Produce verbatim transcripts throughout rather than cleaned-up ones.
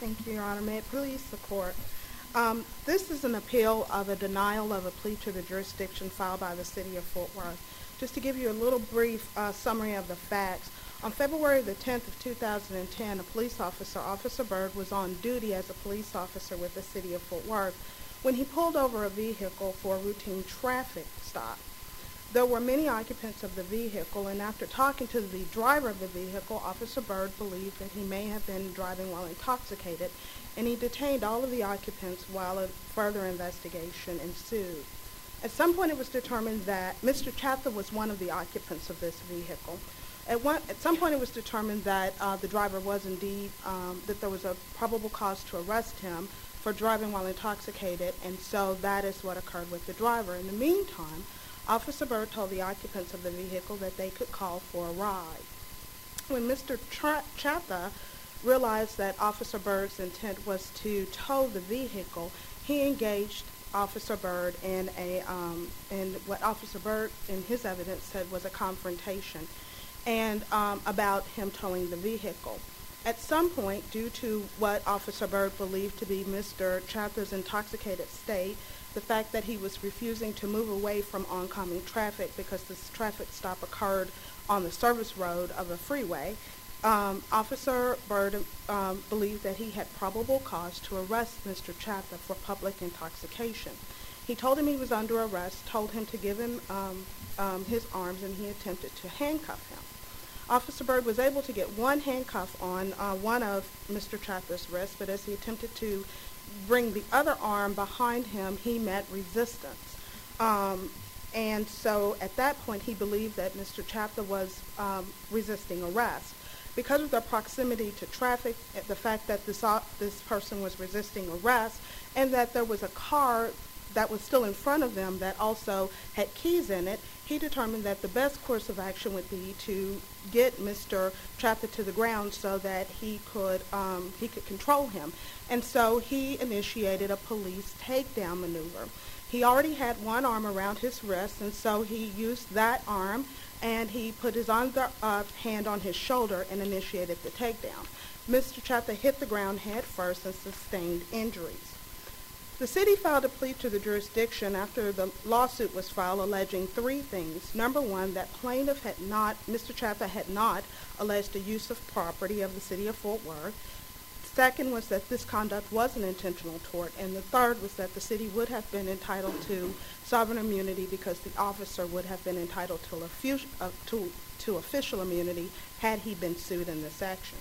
Thank you, Your Honor. May it please the Court. Um, this is an appeal of a denial of a plea to the jurisdiction filed by the City of Fort Worth. Just to give you a little brief uh, summary of the facts, on February the tenth of two thousand ten, a police officer, Officer Byrd, was on duty as a police officer with the City of Fort Worth when he pulled over a vehicle for a routine traffic stop. There were many occupants of the vehicle, and after talking to the driver of the vehicle, Officer Byrd believed that he may have been driving while intoxicated, and he detained all of the occupants while a further investigation ensued. At some point it was determined that Mister Chatha was one of the occupants of this vehicle. At, one, at some point it was determined that uh, the driver was indeed, um, that there was a probable cause to arrest him for driving while intoxicated, and so that is what occurred with the driver. In the meantime, Officer Byrd told the occupants of the vehicle that they could call for a ride. When Mister Chatha realized that Officer Byrd's intent was to tow the vehicle, he engaged Officer Byrd in a um, in what Officer Byrd, in his evidence, said was a confrontation, and um, about him towing the vehicle. At some point, due to what Officer Byrd believed to be Mister Chatha's intoxicated state, the fact that he was refusing to move away from oncoming traffic because this traffic stop occurred on the service road of a freeway, um, Officer Byrd um, believed that he had probable cause to arrest Mister Chatha for public intoxication. He told him he was under arrest, told him to give him um, um, his arms, and he attempted to handcuff him. Officer Byrd was able to get one handcuff on uh, one of Mister Chatha's wrists, but as he attempted to bring the other arm behind him, he met resistance. Um, and so at that point, he believed that Mister Chatha was um, resisting arrest. Because of the proximity to traffic, the fact that this, uh, this person was resisting arrest, and that there was a car that was still in front of them that also had keys in it, he determined that the best course of action would be to get Mister Chatha to the ground so that he could um, he could control him. And so he initiated a police takedown maneuver. He already had one arm around his wrist, and so he used that arm, and he put his other uh, hand on his shoulder and initiated the takedown. Mister Chatha hit the ground head first and sustained injuries. The city filed a plea to the jurisdiction after the lawsuit was filed, alleging three things. Number one, that plaintiff had not, Mister Chatha had not alleged a use of property of the City of Fort Worth. Second was that this conduct was an intentional tort. And the third was that the city would have been entitled to sovereign immunity because the officer would have been entitled to, a uh, to, to official immunity had he been sued in this action.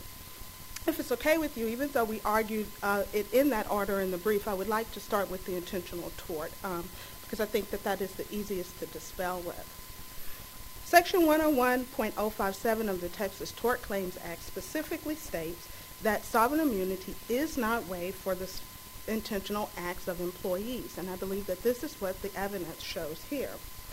If it's okay with you, even though we argued uh, it in that order in the brief, I would like to start with the intentional tort um, because I think that that is the easiest to dispel with. Section one oh one point oh five seven of the Texas Tort Claims Act specifically states that sovereign immunity is not waived for the intentional acts of employees, and I believe that this is what the evidence shows here.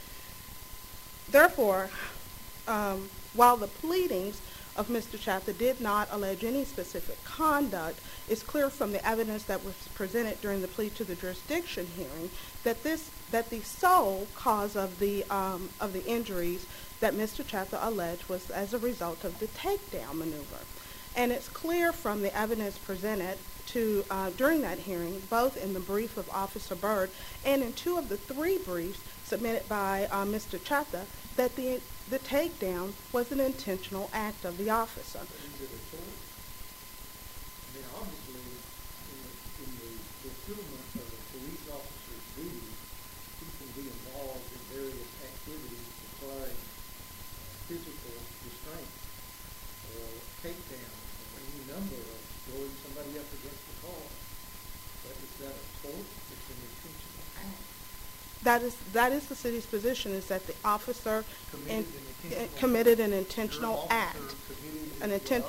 Therefore, um, while the pleadings of Mister Chatha did not allege any specific conduct, it's clear from the evidence that was presented during the plea to the jurisdiction hearing that this that the sole cause of the um, of the injuries that Mister Chatha alleged was as a result of the takedown maneuver. And it's clear from the evidence presented to uh, during that hearing, both in the brief of Officer Byrd and in two of the three briefs submitted by uh, Mister Chatha, that the the takedown was an intentional act of the officer. But is it a tort? I mean, obviously, in the, in the fulfillment of a police officer's duty, he can be involved in various activities requiring uh, physical restraint or takedown or any number of throwing somebody up against the car. But is that a tort? It's an intentional act. That is that is the city's position, is that the officer Committed, in, an, uh, committed an intentional act. An intent.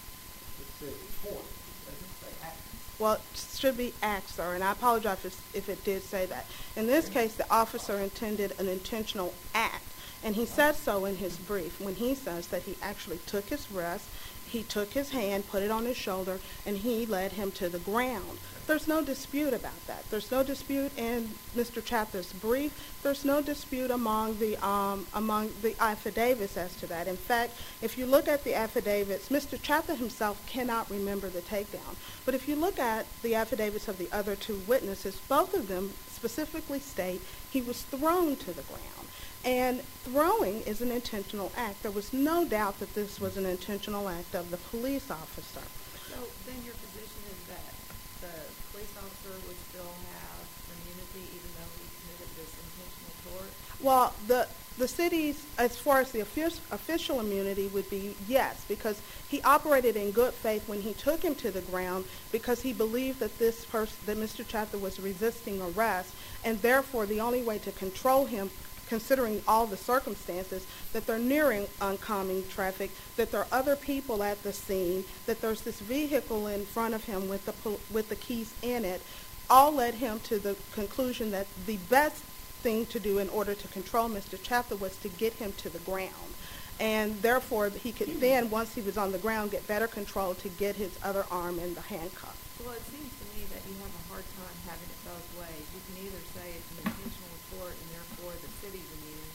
Well, it should be act, sir, and I apologize if, if it did say that. In this case, the officer intended an intentional act, and he said so in his brief when he says that he actually took his wrist, He took his hand, put it on his shoulder, and he led him to the ground. There's no dispute about that. There's no dispute in Mister Chatter's brief. There's no dispute among the um, among the affidavits as to that. In fact, if you look at the affidavits, Mister Chatter himself cannot remember the takedown. But if you look at the affidavits of the other two witnesses, both of them specifically state he was thrown to the ground. And throwing is an intentional act. There was no doubt that this was an intentional act of the police officer. So then your position is that the police officer would still have immunity even though he committed this intentional tort? Well, the the city's, as far as the offic- official immunity would be, yes, because he operated in good faith when he took him to the ground because he believed that this person, that Mister Chatter was resisting arrest, and therefore the only way to control him, considering all the circumstances, that they're nearing oncoming traffic, that there are other people at the scene, that there's this vehicle in front of him with the pol- with the keys in it, all led him to the conclusion that the best thing to do in order to control Mister Chatter was to get him to the ground. And therefore he could then, once he was on the ground, get better control to get his other arm in the handcuff. Well, it seems to me that you have a hard time having it both ways. You can either say it's an intentional tort and therefore the city's immune,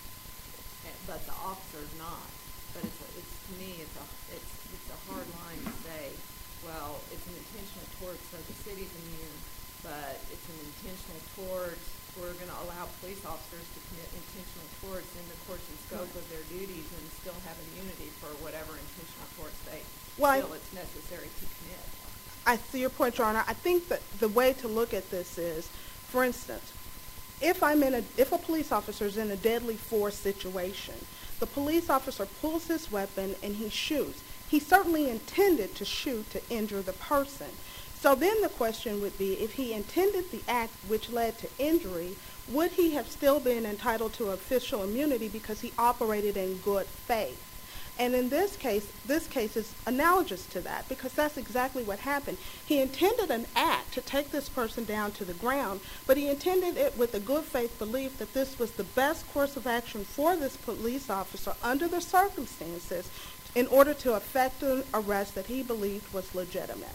eh, but the officer's not. But it's, a, it's to me, it's a, it's, it's a hard line to say, well, it's an intentional tort, so the city's immune, but it's an intentional tort. We're going to allow police officers to commit intentional torts in the course and scope of their duties and still have immunity for whatever intentional torts they Well, feel it's necessary to commit. I see your point, Your Honor. I think that the way to look at this is, for instance, if I'm in a if a police officer is in a deadly force situation, the police officer pulls his weapon and he shoots. He certainly intended to shoot to injure the person. So then the question would be, if he intended the act which led to injury, would he have still been entitled to official immunity because he operated in good faith? And in this case, this case is analogous to that because that's exactly what happened. He intended an act to take this person down to the ground, but he intended it with a good faith belief that this was the best course of action for this police officer under the circumstances in order to effect an arrest that he believed was legitimate.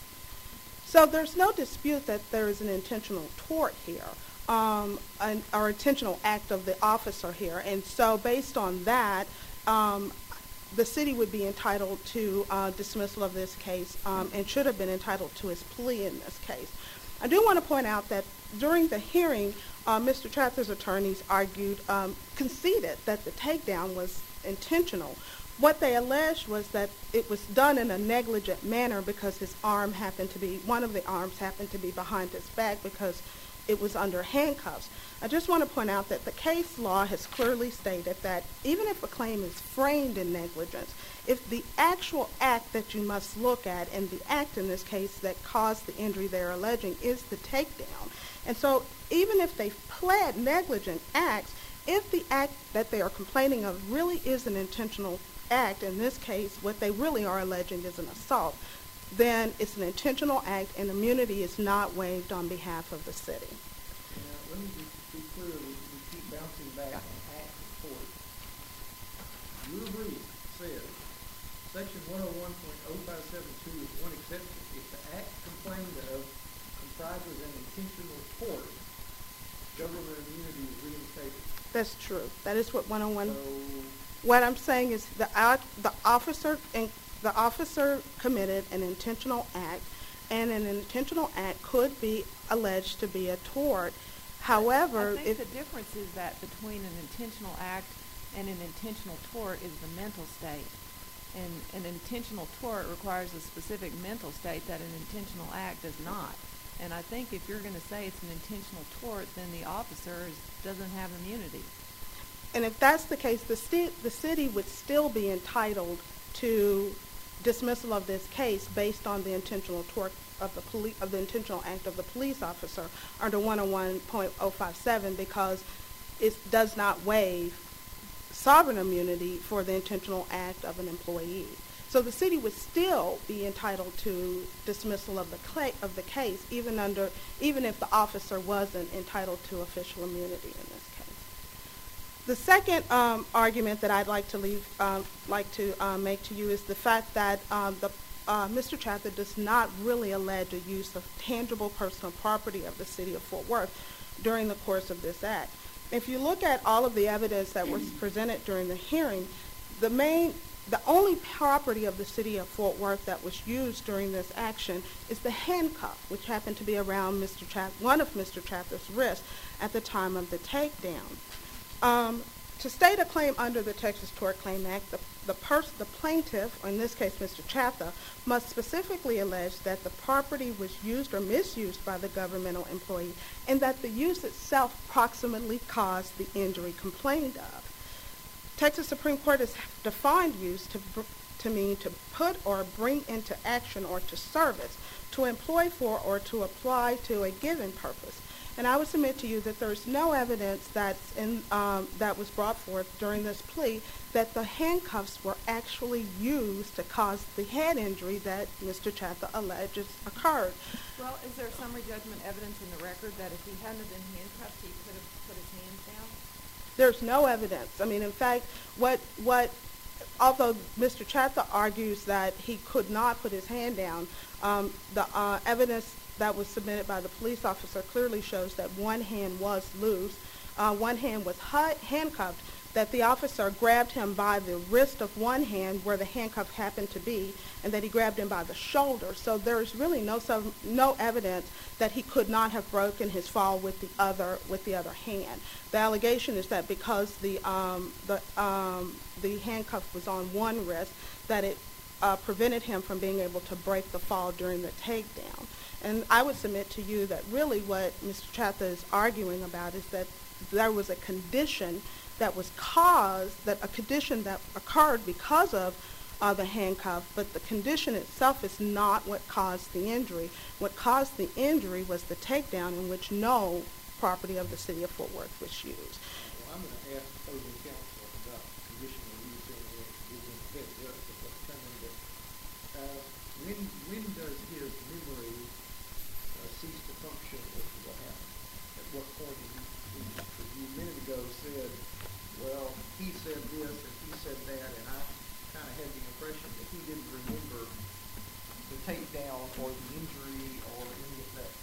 So there's no dispute that there is an intentional tort here, um, an, or intentional act of the officer here. And so based on that, um, the city would be entitled to uh, dismissal of this case um, and should have been entitled to his plea in this case. I do want to point out that during the hearing, uh, Mister Chatter's attorneys argued, um, conceded that the takedown was intentional. What they alleged was that it was done in a negligent manner because his arm happened to be, one of the arms happened to be behind his back because it was under handcuffs. I just want to point out that the case law has clearly stated that even if a claim is framed in negligence, if the actual act that you must look at, and the act in this case that caused the injury they're alleging, is the takedown. And so even if they pled negligent acts, if the act that they are complaining of really is an intentional act, in this case what they really are alleging is an assault, then it's an intentional act and immunity is not waived on behalf of the city. Now, let me just be clear, we, we keep bouncing back on act report. Your brief says section one oh one point oh five seven two is one exception. If the act complained of comprises an intentional tort, government immunity is reinstated. That's true. That is what one oh one. So, What I'm saying is the act, the officer and the officer committed an intentional act, and an intentional act could be alleged to be a tort. However, I think if the difference is that between an intentional act and an intentional tort is the mental state. And an intentional tort requires a specific mental state that an intentional act does not. And I think if you're going to say it's an intentional tort, then the officer is, doesn't have immunity. And if that's the case, the, st- the city would still be entitled to dismissal of this case based on the intentional tort of the poli- of the intentional act of the police officer under one oh one point oh five seven because it does not waive sovereign immunity for the intentional act of an employee. So the city would still be entitled to dismissal of the cla- of the case, even under even if the officer wasn't entitled to official immunity in this case. The second um, argument that I'd like to leave, uh, like to uh, make to you is the fact that um, the uh, Mister Chatha does not really allege a use of tangible personal property of the city of Fort Worth during the course of this act. If you look at all of the evidence that was presented during the hearing, the main, the only property of the city of Fort Worth that was used during this action is the handcuff, which happened to be around Mister Chatha, one of Mister Chatha's wrists at the time of the takedown. Um, to state a claim under the Texas Tort Claim Act, the, the, pers- the plaintiff, or in this case Mister Chatha, must specifically allege that the property was used or misused by the governmental employee and that the use itself proximately caused the injury complained of. Texas Supreme Court has defined use to, to mean to put or bring into action or to service, to employ for or to apply to a given purpose. And I would submit to you that there's no evidence that's in, um, that was brought forth during this plea that the handcuffs were actually used to cause the head injury that Mister Chatha alleges occurred. Well, is there summary judgment evidence in the record that if he hadn't been handcuffed, he could have put his hands down? There's no evidence. I mean, in fact, what, what, although Mister Chatha argues that he could not put his hand down, um, the uh, evidence that was submitted by the police officer clearly shows that one hand was loose, uh, one hand was hu- handcuffed, that the officer grabbed him by the wrist of one hand where the handcuff happened to be, and that he grabbed him by the shoulder. So there's really no some, no evidence that he could not have broken his fall with the other with the other hand. The allegation is that because the um, the um, the handcuff was on one wrist, that it uh, prevented him from being able to break the fall during the takedown. And I would submit to you that really what Mister Chatha is arguing about is that there was a condition that was caused, that a condition that occurred because of uh, the handcuff, but the condition itself is not what caused the injury. What caused the injury was the takedown in which no property of the city of Fort Worth was used. Well, I'm going to ask opposing counsel about conditional use and give him a heads up of what's coming, but uh, when, when does his memory uh, cease to function as to what happened? At what point did he, he, he a minute ago said, well, he said this and he said that, and I kind of had the impression that he didn't remember the takedown or the injury or any of that.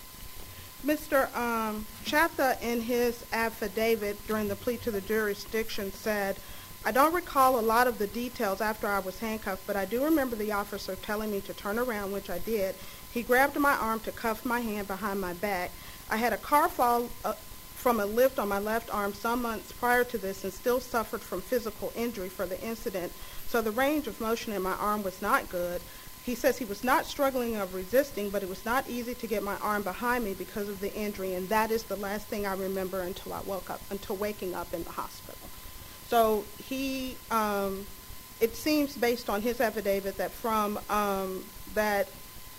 Mister Um, Chatha, in his affidavit during the plea to the jurisdiction, said, I don't recall a lot of the details after I was handcuffed, but I do remember the officer telling me to turn around, which I did. He grabbed my arm to cuff my hand behind my back. I had a car fall uh, from a lift on my left arm some months prior to this and still suffered from physical injury for the incident, so the range of motion in my arm was not good. He says he was not struggling of resisting, but it was not easy to get my arm behind me because of the injury, and that is the last thing I remember until I woke up, until waking up in the hospital. So he, um, it seems based on his affidavit that from um, that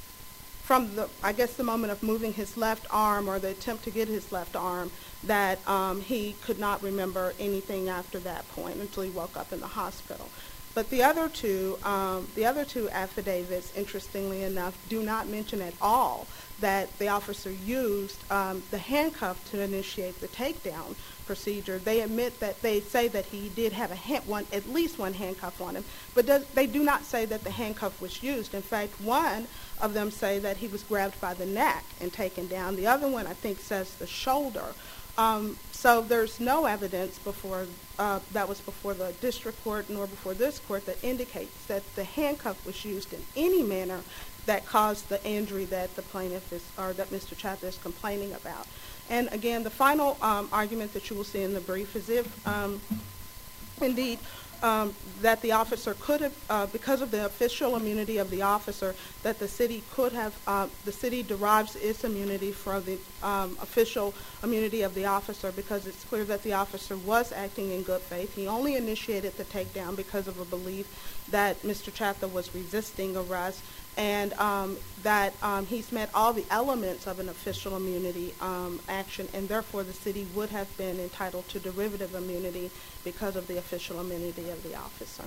from the, I guess the moment of moving his left arm or the attempt to get his left arm, that um, he could not remember anything after that point until he woke up in the hospital. But the other two, um, the other two affidavits, interestingly enough, do not mention at all that the officer used um, the handcuff to initiate the takedown procedure. They admit that they say that he did have a hand, one, at least one handcuff on him, but does, they do not say that the handcuff was used. In fact, one of them say that he was grabbed by the neck and taken down. The other one, I think, says the shoulder. Um, so there's no evidence before uh, that was before the district court nor before this court that indicates that the handcuff was used in any manner that caused the injury that the plaintiff is, or that Mister Chatha is complaining about. And again, the final um, argument that you will see in the brief is if, um, indeed, um, that the officer could have, uh, because of the official immunity of the officer, that the city could have, uh, the city derives its immunity from the um, official immunity of the officer because it's clear that the officer was acting in good faith. He only initiated the takedown because of a belief that Mister Chatha was resisting arrest, and um, that um, he's met all the elements of an official immunity um, action, and therefore the city would have been entitled to derivative immunity because of the official immunity of the officer.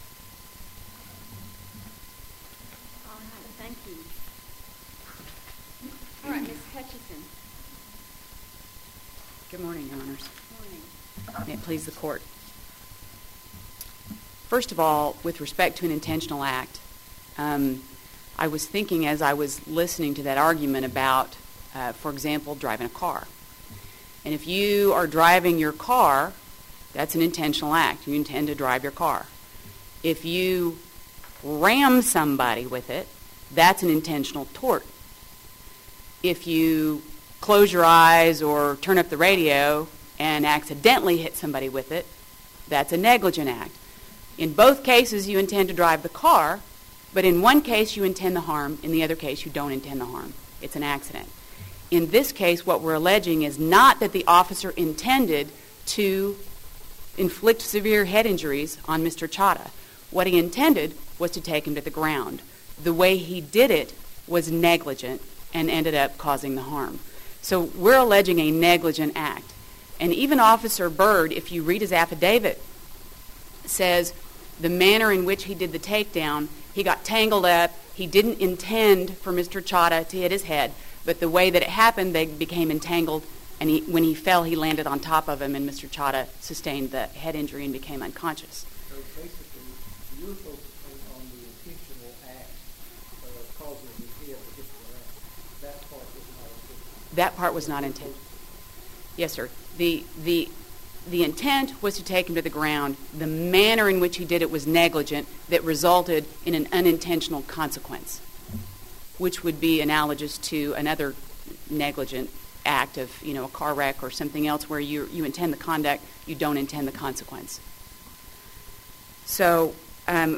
All right, thank you. All right, Miz Hutchison. Good morning, Your Honors. Good morning. May it please the Court. First of all, with respect to an intentional act, um, I was thinking as I was listening to that argument about, uh, for example, driving a car. And if you are driving your car, that's an intentional act. You intend to drive your car. If you ram somebody with it, that's an intentional tort. If you close your eyes or turn up the radio and accidentally hit somebody with it, that's a negligent act. In both cases, you intend to drive the car, but in one case, you intend the harm. In the other case, you don't intend the harm. It's an accident. In this case, what we're alleging is not that the officer intended to inflict severe head injuries on Mister Chadha. What he intended was to take him to the ground. The way he did it was negligent and ended up causing the harm. So we're alleging a negligent act. And even Officer Byrd, if you read his affidavit, says the manner in which he did the takedown, he got tangled up. He didn't intend for Mister Chadha to hit his head, but the way that it happened, they became entangled, and he, when he fell, he landed on top of him, and Mister Chadha sustained the head injury and became unconscious. So basically, you're focusing on the intentional act of causing his head to hit the ground. That part was not intended. That part was not intended. Yes, sir. The the the intent was to take him to the ground. The manner in which he did it was negligent that resulted in an unintentional consequence, which would be analogous to another negligent act of, you know, a car wreck or something else where you you intend the conduct, you don't intend the consequence. So, um,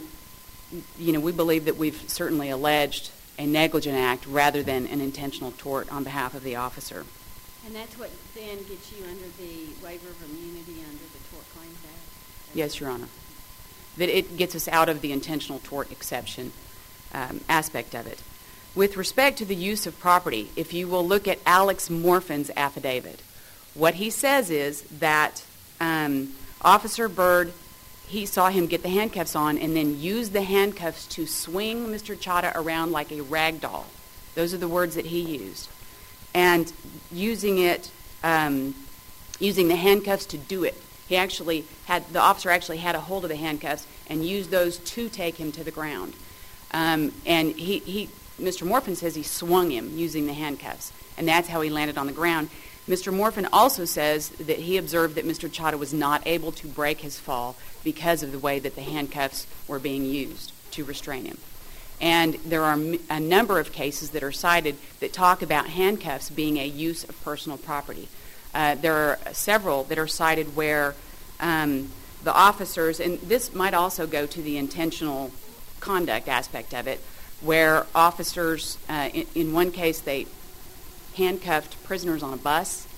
you know, we believe that we've certainly alleged a negligent act rather than an intentional tort on behalf of the officer. And that's what then gets you under the waiver of immunity under the Tort Claims Act? Yes, Your Honor. That it gets us out of the intentional tort exception um, aspect of it. With respect to the use of property, if you will look at Alex Morfin's affidavit, what he says is that um, Officer Byrd, he saw him get the handcuffs on and then use the handcuffs to swing Mister Chadha around like a rag doll. Those are the words that he used. And using it, um, using the handcuffs to do it. He actually had, the officer actually had a hold of the handcuffs and used those to take him to the ground. Um, and he, he, Mister Morfin says he swung him using the handcuffs, and that's how he landed on the ground. Mister Morfin also says that he observed that Mister Chadha was not able to break his fall because of the way that the handcuffs were being used to restrain him. And there are a number of cases that are cited that talk about handcuffs being a use of personal property. Uh, there are several that are cited where um, the officers, and this might also go to the intentional conduct aspect of it, where officers, uh, in, in one case, they handcuffed prisoners on a bus,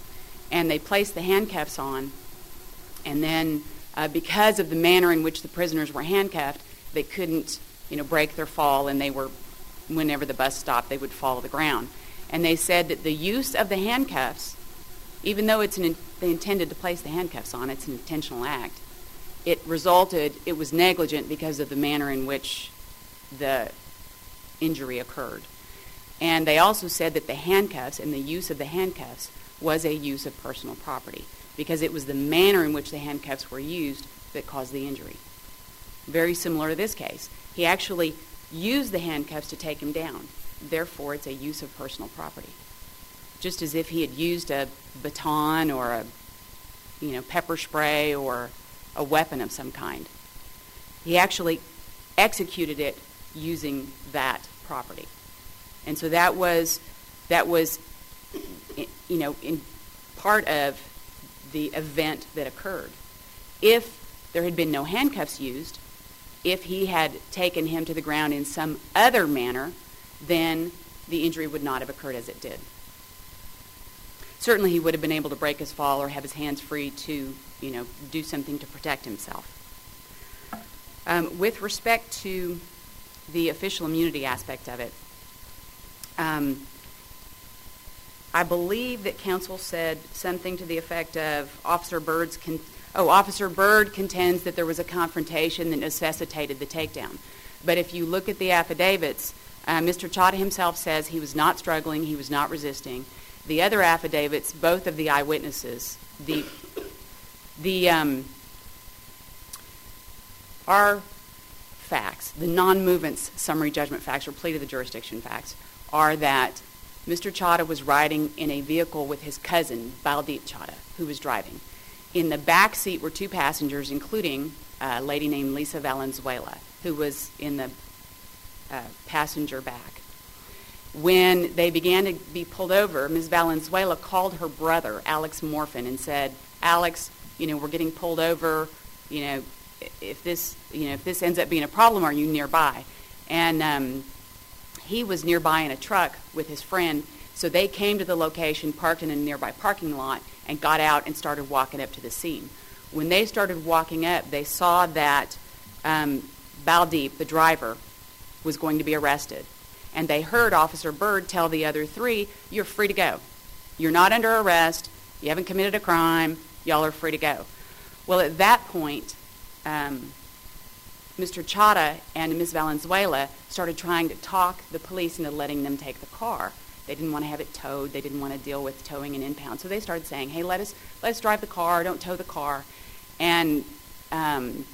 and they placed the handcuffs on, and then uh, because of the manner in which the prisoners were handcuffed, they couldn't, you know, break their fall, and they were, whenever the bus stopped, they would fall to the ground. And they said that the use of the handcuffs, even though it's an in, they intended to place the handcuffs on, it's an intentional act, it resulted, it was negligent because of the manner in which the injury occurred. And they also said that the handcuffs and the use of the handcuffs was a use of personal property because it was the manner in which the handcuffs were used that caused the injury. Very similar to this case. He actually used the handcuffs to take him down. Therefore, it's a use of personal property. Just as if he had used a baton or a, you know, pepper spray or a weapon of some kind. He actually executed it using that property. And so that was, that was, you know, in part of the event that occurred. If there had been no handcuffs used, if he had taken him to the ground in some other manner, then the injury would not have occurred as it did. Certainly he would have been able to break his fall or have his hands free to, you know, do something to protect himself. Um, with respect to the official immunity aspect of it, um, I believe that counsel said something to the effect of Officer Byrd's con- oh, Officer Byrd contends that there was a confrontation that necessitated the takedown. But if you look at the affidavits, uh, Mister Chadha himself says he was not struggling, he was not resisting. The other affidavits, both of the eyewitnesses, the the um, our facts, the non-movements summary judgment facts or plea to the jurisdiction facts, are that Mister Chadha was riding in a vehicle with his cousin, Baldeep Chadha, who was driving. In the back seat were two passengers, including a lady named Lisa Valenzuela, who was in the uh, passenger back. When they began to be pulled over, Miz Valenzuela called her brother, Alex Morfin, and said, Alex, you know, we're getting pulled over. You know, if this, you know, if this ends up being a problem, are you nearby? And um, he was nearby in a truck with his friend, so they came to the location, parked in a nearby parking lot, and got out and started walking up to the scene. When they started walking up, they saw that um, Baldeep, the driver, was going to be arrested. And they heard Officer Byrd tell the other three, you're free to go. You're not under arrest. You haven't committed a crime. Y'all are free to go. Well, at that point, um, Mister Chadha and Miz Valenzuela started trying to talk the police into letting them take the car. They didn't want to have it towed. They didn't want to deal with towing and impound. So they started saying, hey, let us let us drive the car. Don't tow the car. And um,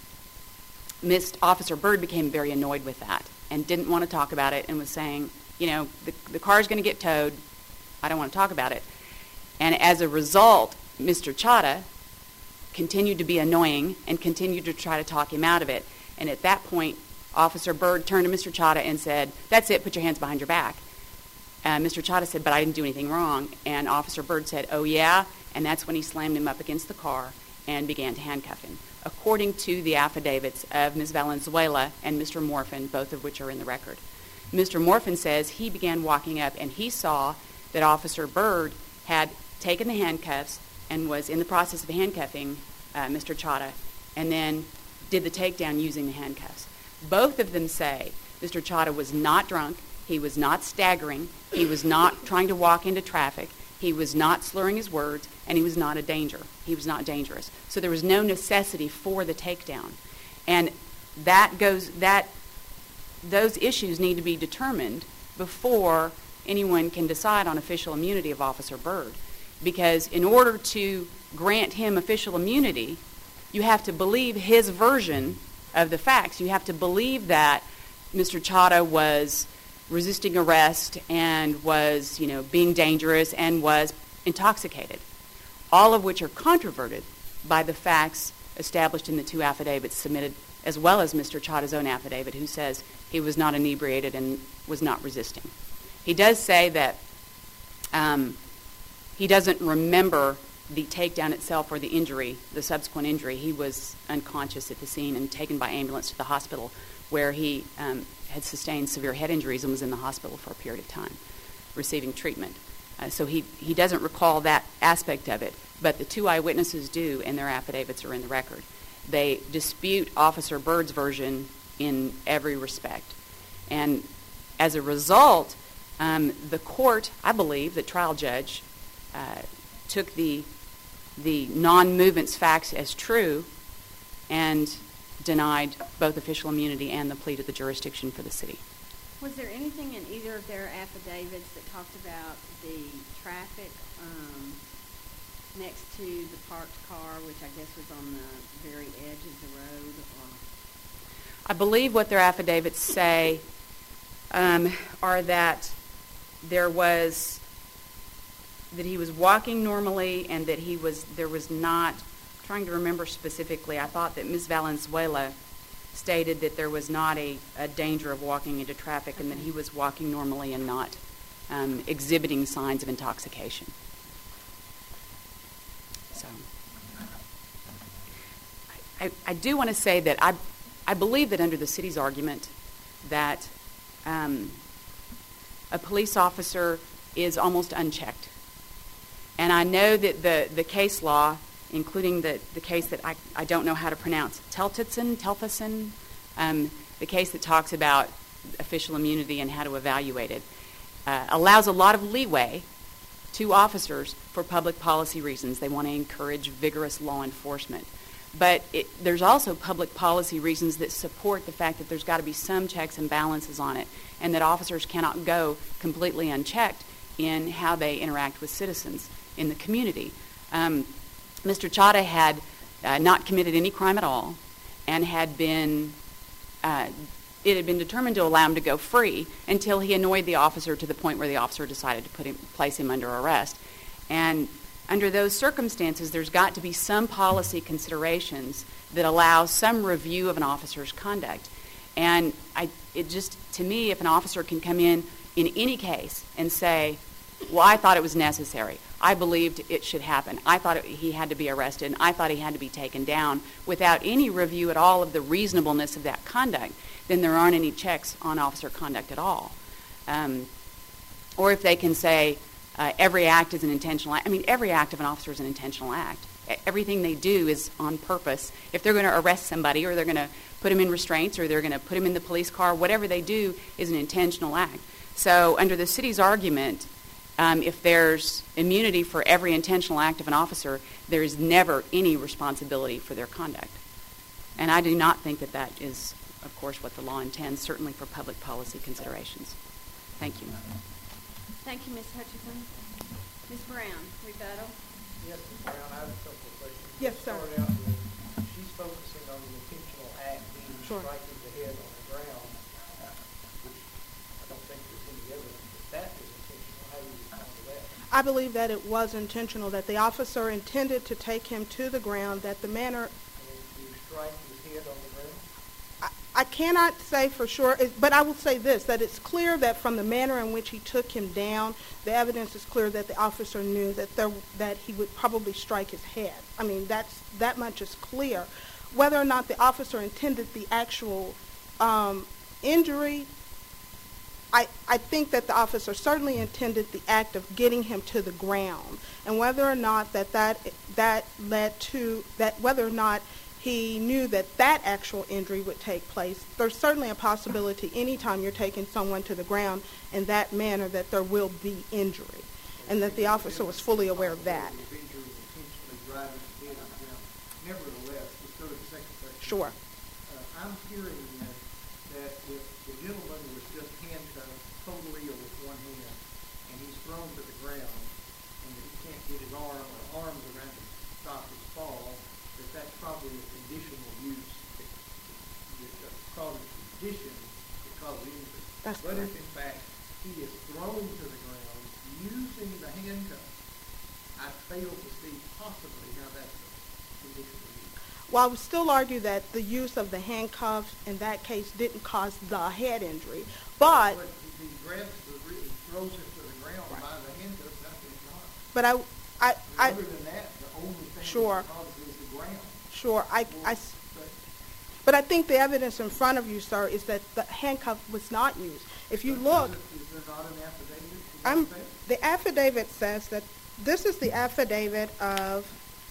Miss Officer Byrd became very annoyed with that and didn't want to talk about it and was saying, you know, the, the car's going to get towed. I don't want to talk about it. And as a result, Mister Chadha continued to be annoying and continued to try to talk him out of it. And at that point, Officer Byrd turned to Mister Chadha and said, that's it, put your hands behind your back. Uh, Mister Chadha said, but I didn't do anything wrong. And Officer Byrd said, oh, yeah? And that's when he slammed him up against the car and began to handcuff him, according to the affidavits of Miz Valenzuela and Mister Morfin, both of which are in the record. Mister Morfin says he began walking up and he saw that Officer Byrd had taken the handcuffs and was in the process of handcuffing uh, Mister Chadha and then did the takedown using the handcuffs. Both of them say Mister Chadha was not drunk, he was not staggering, he was not trying to walk into traffic, he was not slurring his words, and he was not a danger. He was not dangerous. So there was no necessity for the takedown. And that goes, that, those issues need to be determined before anyone can decide on official immunity of Officer Byrd. Because in order to grant him official immunity, you have to believe his version of the facts. You have to believe that Mister Chadha was resisting arrest and was, you know, being dangerous and was intoxicated, all of which are controverted by the facts established in the two affidavits submitted, as well as Mister Chadha's own affidavit, who says he was not inebriated and was not resisting. He does say that um, he doesn't remember the takedown itself or the injury, the subsequent injury. He was unconscious at the scene and taken by ambulance to the hospital, where he um, had sustained severe head injuries and was in the hospital for a period of time receiving treatment. Uh, so he, he doesn't recall that aspect of it, but the two eyewitnesses do, and their affidavits are in the record. They dispute Officer Byrd's version in every respect. And as a result, um, the court, I believe, the trial judge, uh, took the, the non-movements facts as true and denied both official immunity and the plea to the jurisdiction for the city. Was there anything in either of their affidavits that talked about the traffic um, next to the parked car, which I guess was on the very edge of the road? Or? I believe what their affidavits say um, are that there was, that he was walking normally and that he was, there was not, trying to remember specifically, I thought that Miz Valenzuela stated that there was not a, a danger of walking into traffic and that he was walking normally and not um, exhibiting signs of intoxication. So, I, I, I do want to say that I, I believe that under the city's argument that um, a police officer is almost unchecked. And I know that the, the case law, including the, the case that I, I don't know how to pronounce, Teltitson, Telfison, um, the case that talks about official immunity and how to evaluate it, uh, allows a lot of leeway to officers for public policy reasons. They want to encourage vigorous law enforcement. But it, there's also public policy reasons that support the fact that there's got to be some checks and balances on it, and that officers cannot go completely unchecked in how they interact with citizens in the community. Um, Mister Chadha had uh, not committed any crime at all, and had been, uh, it had been determined to allow him to go free until he annoyed the officer to the point where the officer decided to put him, place him under arrest. And under those circumstances, there's got to be some policy considerations that allow some review of an officer's conduct. And I, it just, to me, if an officer can come in in any case and say, well, I thought it was necessary, I believed it should happen, I thought it, he had to be arrested, and I thought he had to be taken down, without any review at all of the reasonableness of that conduct, then there aren't any checks on officer conduct at all. Um, or if they can say uh, every act is an intentional act. I mean, every act of an officer is an intentional act. Everything they do is on purpose. If they're going to arrest somebody, or they're going to put him in restraints, or they're going to put him in the police car, whatever they do is an intentional act. So under the city's argument, um, if there's immunity for every intentional act of an officer, there is never any responsibility for their conduct. And I do not think that that is, of course, what the law intends, certainly for public policy considerations. Thank you. Thank you, Miz Hutchison. Miz Brown, rebuttal. Yes, Miz Brown, I have a couple of questions. Yes, Let's sir. Start out with, she's focusing on the intentional act being Sure. striking the head on the ground, uh, which I don't think there's any evidence that that is intentional. How do you respond to that? I believe that it was intentional, that the officer intended to take him to the ground, that the manner, I mean, do you strike his head on the ground? I, I cannot say for sure, it- but I will say this, that it's clear that from the manner in which he took him down, the evidence is clear that the officer knew that there, that he would probably strike his head. I mean, that's, that much is clear. Whether or not the officer intended the actual um, injury, I, I think that the officer certainly intended the act of getting him to the ground, and whether or not that that, that led to, that whether or not he knew that that actual injury would take place, there's certainly a possibility anytime you're taking someone to the ground in that manner that there will be injury, and that the officer was fully aware of that. The injury was intentionally driving his head on the ground. Nevertheless, let's go to the second question. Sure. Uh, I'm hearing that, that if the gentleman was just handcuffed totally or with one hand, and he's thrown to the ground, and that he can't get his arm or arms around to stop his fall, that that's probably a conditional use that, that, that causes condition that causes injury. That's but correct. if in fact he is thrown to the ground using the handcuffs, I fail to see possibly how that's a conditional use. Well, I would still argue that the use of the handcuffs in that case didn't cause the head injury, but But if he grabs the, re- he throws it to the ground by the handcuffs, that's what it's not. but I, I, I Other than that, the only thing Sure. that causes is the ground. sure, I, Well, I s- but but I think the evidence in front of you, sir, is that the handcuff was not used. If you Is look, it- Is there not an affidavit to that I'm, effect? the affidavit says that this is the affidavit of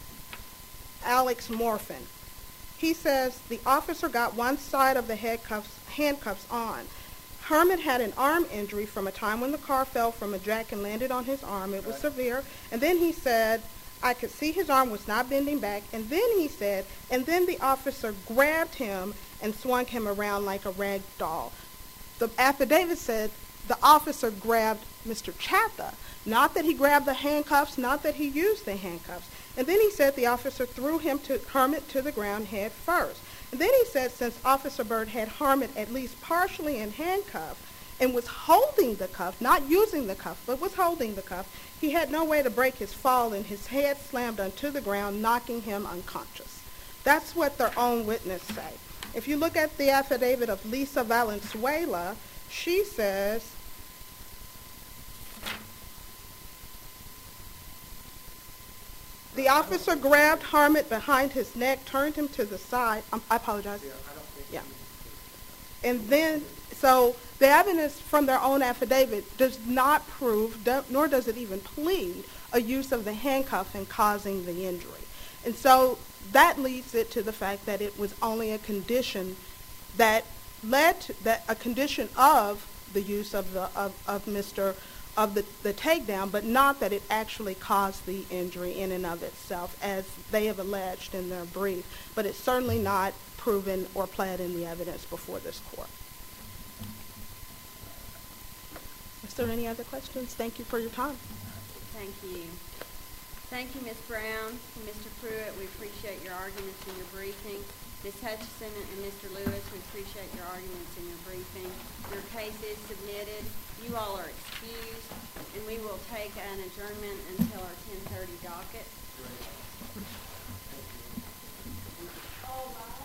Alex Morphin. He says the officer got one side of the handcuffs, handcuffs on. Herman had an arm injury from a time when the car fell from a jack and landed on his arm. It was Right. severe. And then he said, I could see his arm was not bending back. And then he said, and then the officer grabbed him and swung him around like a rag doll. The affidavit said the officer grabbed Mister Chatha, not that he grabbed the handcuffs, not that he used the handcuffs. And then he said the officer threw him to Herman to the ground head first. And then he said since Officer Byrd had Herman at least partially in handcuffs and was holding the cuff, not using the cuff, but was holding the cuff, he had no way to break his fall, and his head slammed onto the ground, knocking him unconscious. That's what their own witness say. If you look at the affidavit of Lisa Valenzuela, she says, the officer grabbed Herman behind his neck, turned him to the side. Um, I apologize. Yeah, I don't think. Yeah. he- And then, so the evidence from their own affidavit does not prove, do- nor does it even plead, a use of the handcuff in causing the injury. And so that leads it to the fact that it was only a condition that led to, that a condition of the use of the of, of Mister of the, the takedown, but not that it actually caused the injury in and of itself, as they have alleged in their brief. But it's certainly not proven or pled in the evidence before this court. Is there any other questions? Thank you for your time. Thank you. Thank you, Miz Brown and Mister Pruitt. We appreciate your arguments and your briefing. Miz Hutchison and Mister Lewis, we appreciate your arguments and your briefing. Your case is submitted. You all are excused, and we will take an adjournment until our ten thirty docket. Great. Thank you. All rise.